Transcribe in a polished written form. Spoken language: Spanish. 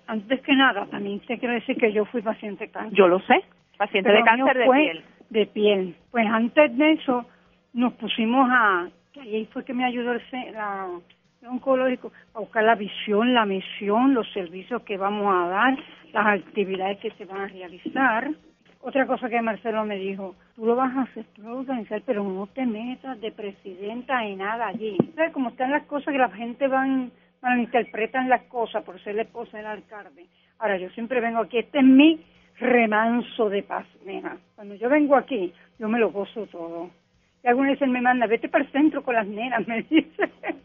antes que nada, también te quiero decir que yo fui paciente de cáncer. Yo lo sé, paciente Pero de cáncer de piel. De piel. Pues antes de eso nos pusimos que ahí fue que me ayudó el oncológico a buscar la visión, la misión, los servicios que vamos a dar, las actividades que se van a realizar. Otra cosa que Marcelo me dijo, tú lo vas a hacer, tú lo vas a organizar, pero no te metas de presidenta ni nada allí. ¿Sabes cómo están las cosas que la gente malinterpretan las cosas por ser la esposa del alcalde? Ahora, yo siempre vengo aquí, este es mi remanso de paz, nena. Cuando yo vengo aquí, yo me lo gozo todo. Y alguna vez él me manda, vete para el centro con las nenas, me dice.